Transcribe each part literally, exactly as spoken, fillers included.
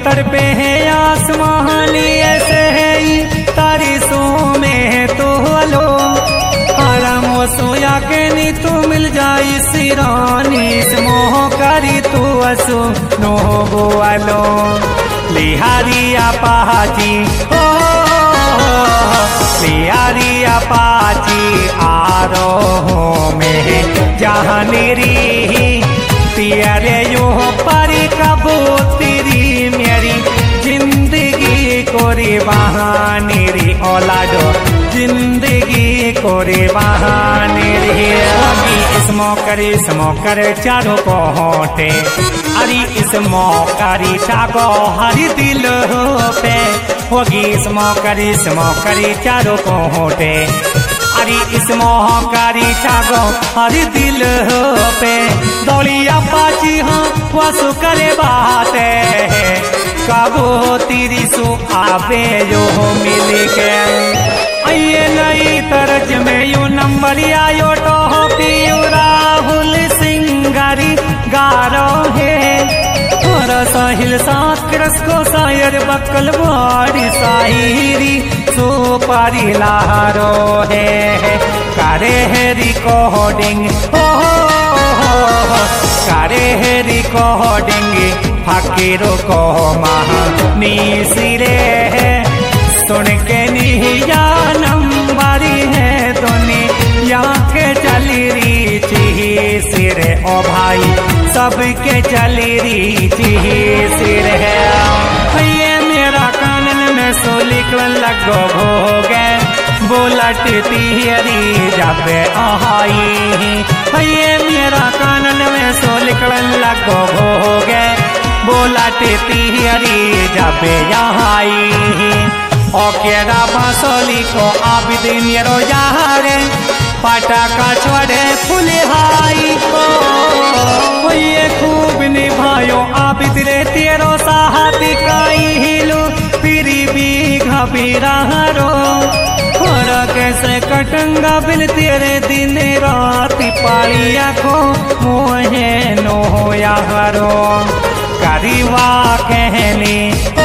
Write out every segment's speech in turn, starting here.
तड़पे है आसमानी ऐसे है तारी सो में तो हलो आराम सोया के नी तू मिल जाई सिरानी मोह करी तू असो नो बोलो लिहारिया पाची ओ लिहारिया पाची आरो में जहाँ निरी तेरे यो परी कबो तेरी मेरी जिंदगी कोरी बहानी री औलादो जिंदगी कोरी बहानी री इस मौकरी इस मौकर चारों को होते अरे इस मौकरी चाको हरी दिल पे होगी इस मौकरी इस मौकरी चारों को होते अरे इस मोहकारी चागो हरी दिल पे दौड़िया पाची हाँ वसु करे बाते कबो तेरी सु आवे जो मिल के ये नई तरज में यू नंबर आयो तो पियू राहुल सिंगारी गारो है और साहिल साथ रस को शायर बकल बाड़ी साहिरी सो पारी लारो है करे है रिकॉर्डिंग हो करे है रिकॉर्डिंग फकीरों को महानी सिरे है सुन के निया नंबरी है दुनिया के चली री ची सिरे ओ भाई सबके चली री ची सिरे ये मेरा कानन में सो निकल लगो हो गए बोलट तिहरी जब आई ये मेरा कानन में सो निकल लगो हो गए बोलट तिहरी जब यहाँ आई ओ केरा बांसोली को आबिदीन रो यारे पटाखा छोड़े फुलहाई को ये खूब निभायो आबिद रे तेरो साहती काई हिलू फिरी भी घबीरा रो और कैसे कटंगा बिन तेरे दिन रात पालिया को मोहे नो यारो करीवा कहनी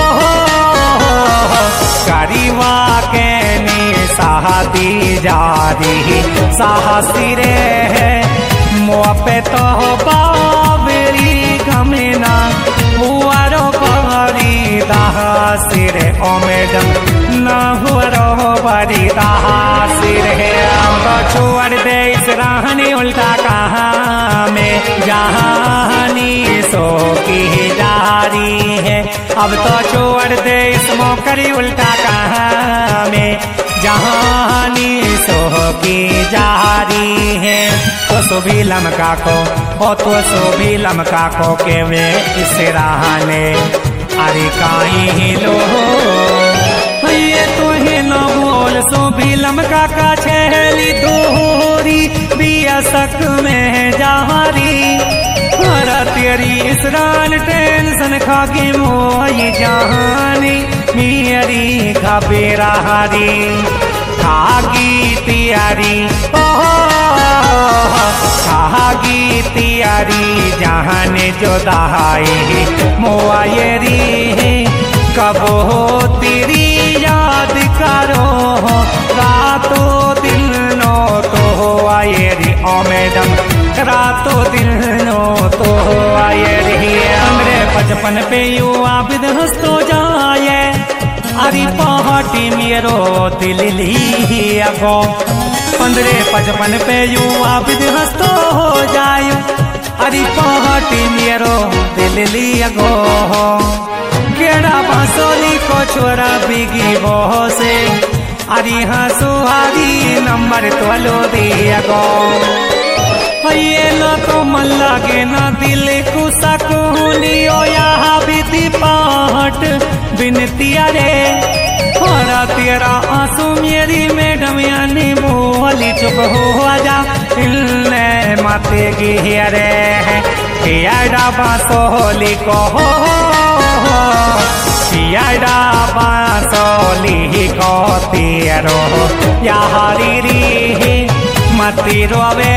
करीवा कहनी साहती जारी साहसी रे मुआ पे तो बाबरी गमेना हुआरो बरी दाहा सिरे ओ मैडम न हुआरो बरी दाहा सिरे तो छोड़ दे इस राहनी उल्टा कहाँ में जहानी सो की जारी है अब तो छोड़ दे इस मौकरी उल्टा कहाँ में जहानी सो की जारी है तो सो भी लमका को ओ तो सो भी लमका को के वे इस राहने अरे काई लो ये तो है न बोल सो भी लमका का छेली दोहरी बिया सक में जारी तेरी इसरान टेंशन खागी मोई जहानी मेरी घबेरा हरी खागी तियारी खागी तियारी जहाने जो दहाई मोआयरी कबो तेरी याद करो रातों दिन नो तो आयरी ओ मैडम रातों दिन नो तो आयरी हमरे बचपन पे यू आबिद हंसतो जाए अरे पहाटी मेरो दिल लिया गो पंद्रे पचपन पे यू आबिद हंसतो हो जाए अरे पहाटी मेरो दिल लिया गो केड़ा बांसोली को छोरा बिगी वो से अरे हाँ सुहारी नंबर तो लो दिया गो ये न तो मन लागे न दिल को सकूनियो यहाँ भी पाहट बिनतिया रे हरा तेरा आंसू मेरी मैडम यानी बोली चुप हो जा इल्ले माते गिरे याडा बांसोली को हो याडा बांसोली को तेरो यारी री मती रोवे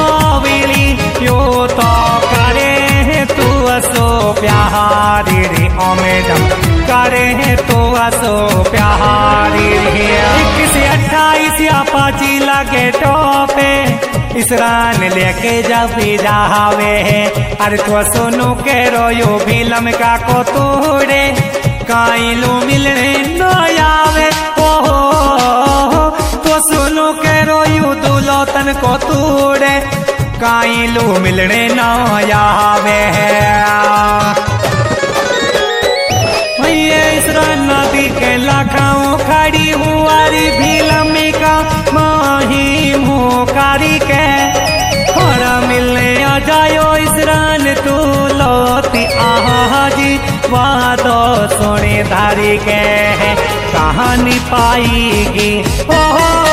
बाविली यो तो करे तू असो प्यारी रे ओ मैडम करे तो असो प्यारी इक्कीस अट्ठाईस अपाची लगे टोपे इसरान लेके जब जावे अरे तो सुनो के रोयो भी लमका को तोड़े काइलो मिलने न आवे ओहो तो सुनो के रोयो दुलोतन को तोड़े काइलो मिलने न आवे नदी के लाखाओं खड़ी हुआरी भी लम्बी का माही मुकारी के और मिलने आ जायो इसरान तू लोती आहाजी वादो सोने धारी के कहानी पाएगी ओ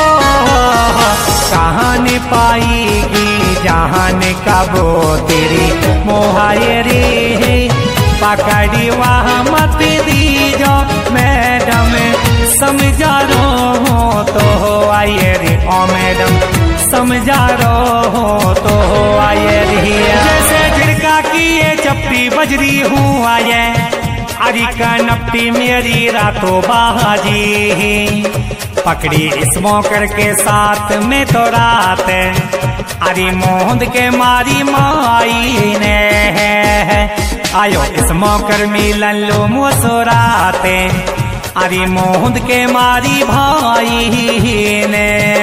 कहानी पाएगी जहान कबो तेरी मोहायरी पकड़ी वहाँ मत दीजो मैडम समझा रो हो तो हो आइए रे ओ मैडम समझा रो हो तो हो आइए रे जैसे झिड़का की ये चप्पी बजरी हूँ आये अरे कनपटी मेरी रातों बाजी पकड़ी इस मौकर के साथ में तो रात अरे मोहद के मारी माई ने आयो इस मौकर मिलन लो मुसराते अरे मोहद के मारी भाई ने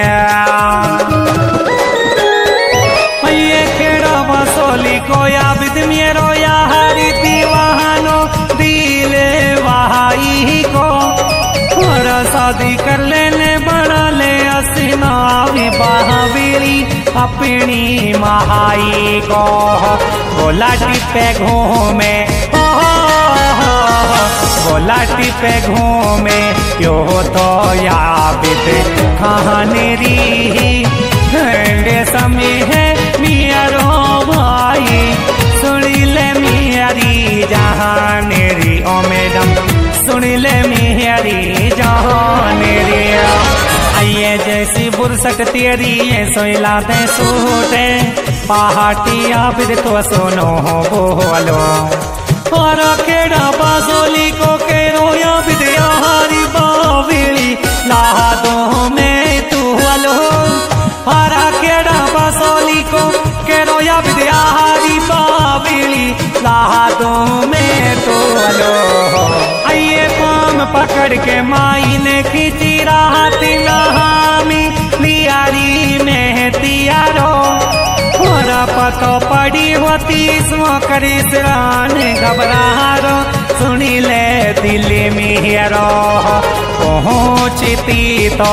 ये खेड़ा बसोली को या बिद मेरो या हरी दीवानो दिले वहाई को और शादी कर लेने बना ले असनावी बहावेरी अपनी महाई को बोला टिपे घूमे बोला टिपे घूमे यो तो याद कहानी री ठंडे समय है मियारो भाई सुनी ले मियारी जहानेरी ओ मैडम सुनी ले मियारी जहानेरी आइए जैसी बुरसट तेरी ये सोइलाते सूटे पहाटिया फिर तो सुनो बोलो और केड़ा बाजोली को के रोया विद्या हरी बावेली लाहा दो में तू हलो और केड़ा बाजोली को के रोया विद्या हरी बावेली लाहा दो में तू हलो आइए पाम पकड़ के माई ने खींची राहत नहामी लियारी में तियारो और पतो पड़ी होती स्मोकरी सिरान घबरारो सुनी ले दिल में हेरो पहुँचती तो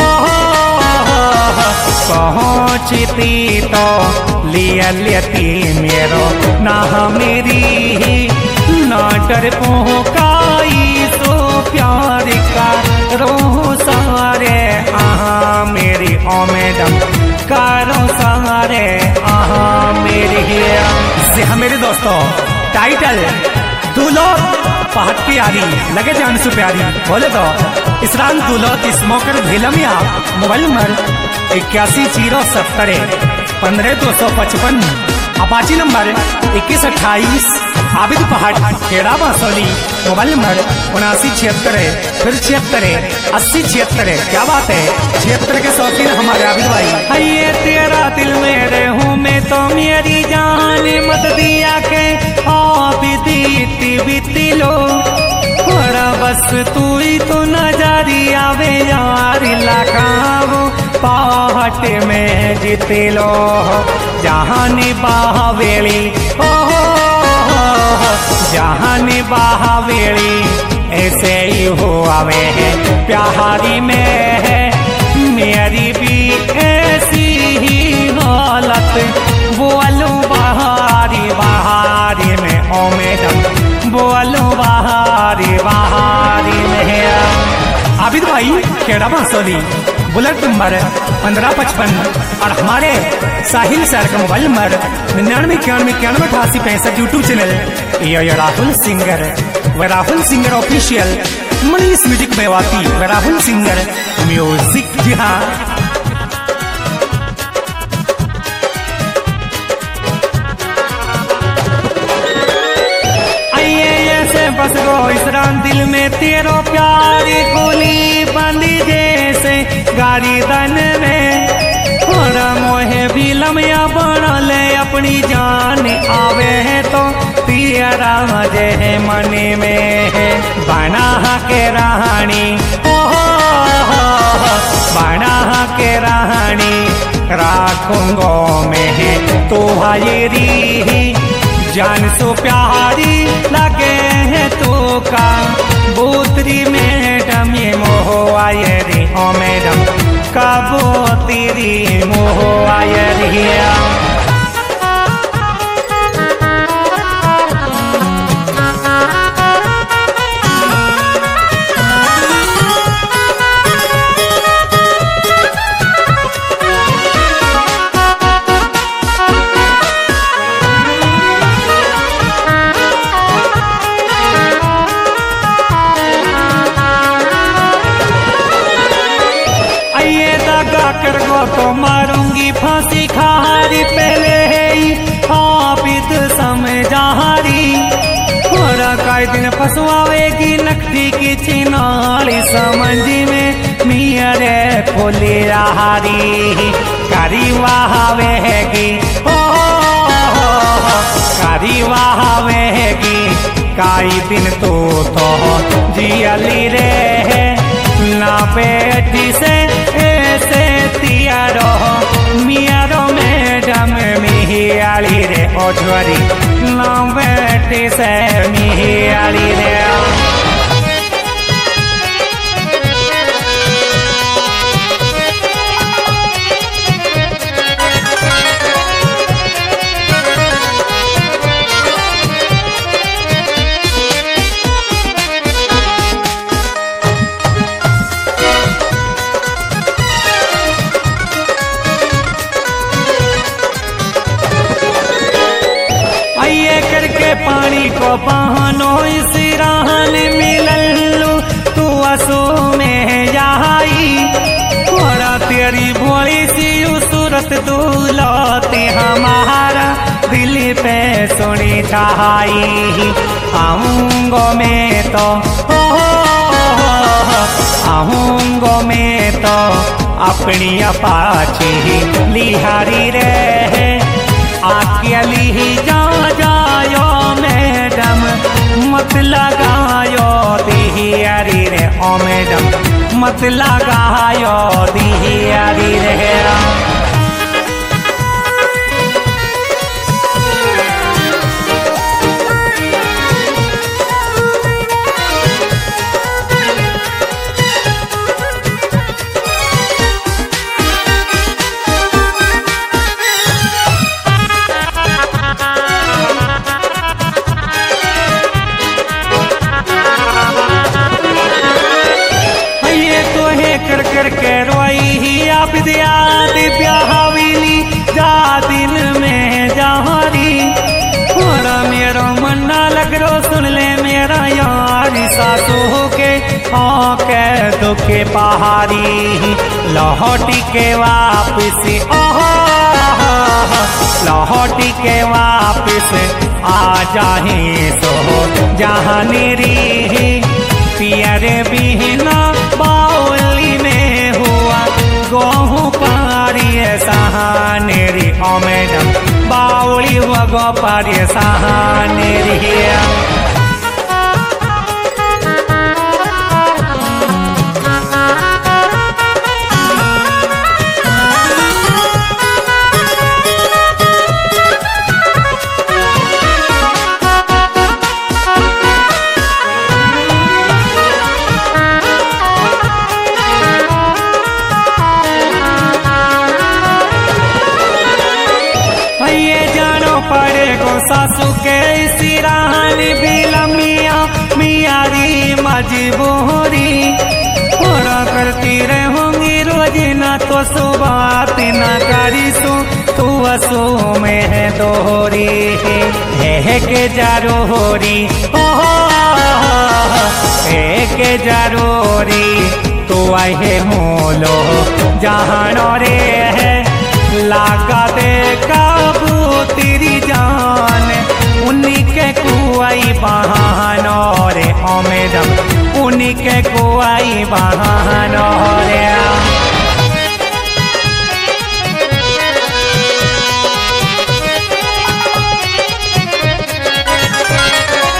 पहुँचती तो लिया लेती मेरो ना मेरी ना डर पहुँकाई सो प्यार का रोह सारे आहा मेरी ओ मैडम कारो सारे आहा मेरी से हम मेरे दोस्तों टाइटल दुलोत पहाड़ की यारी लगे जान से प्यारी बोले तो इसरान दुलोत इस मौकर भिलमिया मोबाइल नंबर इक्यासी जीरो सत्तर पंद्रह दो सौ पचपन अपाची नंबर इक्कीस अट्ठाईस आबिद पहाड़ खेड़ा बासोली मोबाइल नंबर उनासी छिहत्तर फिर छिहत्तर अस्सी छिहत्तर क्या बात है छिहत्तर के शौकीन हमारे आबिद भाई ये तेरा दिल मेरे हूँ मैं तो मेरी जान मत दिया के आबिदी बीती लो बस तू ही तो नजारी आवे यार लाखाओ पहाड़ में जीते लो जहानी बाहवेली जहानी बाहवेली ऐसे ही हो आवे है प्यारी में है मेरी भी ऐसी ही हालत बोलो बहारी बहारी में ओ मैडम बोलो बहारी बहारी में आबिद भाई खेड़ा बांसोली बुलेट नंबर पंद्रह पचपन और हमारे साहिल सर का मोबाइल नंबर निन्यानवे इक्यानवे इक्यानवे अठासी पैंसठ यूट्यूब चैनल ये ये राहुल सिंगर व Rahul singer official Manish music Mewati व राहुल सिंगर म्यूजिक जी हाँ बस इसरान दिल में तेरो प्यारी गोली बंदी जैसे गारी दन में और मोहे भी लम्या बनल अपनी जान आवे है तो तेरा मजे मन में बना के रानी बना के रानी राखूंगो में तो भाई जान सो प्यारी लगे है तो का बोतरी मैडम ये मोह आये रे ओ मैडम कबो तेरी मोह आये रिया कर गो तो मारूंगी फांसी खारी पहले है आबिद समझारी और कई दिन फसवावेगी नकदी की चिनाली समझ में मियरे खोली रहारी करी वहावेगी ओ करी वहावेगी कई दिन तो तो जियली रे ना बेटी से ऐसे तियारो मियारो मैडम मिहियाली रे ओझरी ना बेटी से मिहियाली रे करके पानी को बहानो इस राहन मिललू तू असो में जाई थोड़ा तेरी भोली सी सूरत दूलती हमारा दिल पे सुनी चाही आऊंगो में तो आऊंगो में तो अपनी अपाची लिहारी रे आखिली जा जायो मैडम मत लगायो दिहियारी रे ओ मैडम मत लगायो दिहियारी रे कर कर के रोई ही आप दिया दिव्या हवेली जा दिन में जारी थोड़ा मेरा मन ना लग रो सुन ले मेरा यार सासू के हाँ के दुखे पहाड़ी लौटी के वापिस ओह लौटी के वापिस आ जाहे सो जहाँ निरी पियर बिना बाउली में हुआ गोहूँ पारी सहानेरी ओ मैडम बाउली हुआ गो पारी सहानेरी पड़ेगो सासू के सिरान भी लमिया मियारी मजबूरी थोड़ा करती रहूंगी रोज ना तो सुबात ना करी सू तू असू में है दोहरी है के जरूरी है के जरूरी तो आए मोलो जहानो रे है लागा दे काबू तेरी जान उन्हीं के कुआई बहानो रे ओ उन्हीं के को आई बहान रे।